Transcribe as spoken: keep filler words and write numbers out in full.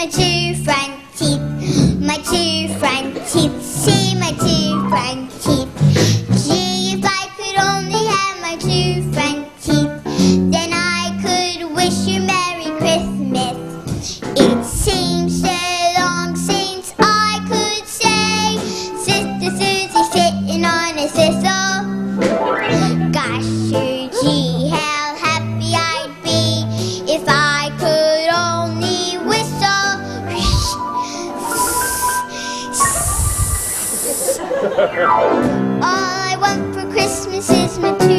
my two front teeth, my two front teeth, see my two front teeth. Gee, if I could only have my two front teeth, then I could wish you Merry Christmas. It seems so long since I could say Sister Susie sitting on a thistle. Gosh, oh gee, how happy I'd be if I could only whistle. All I want for Christmas is my two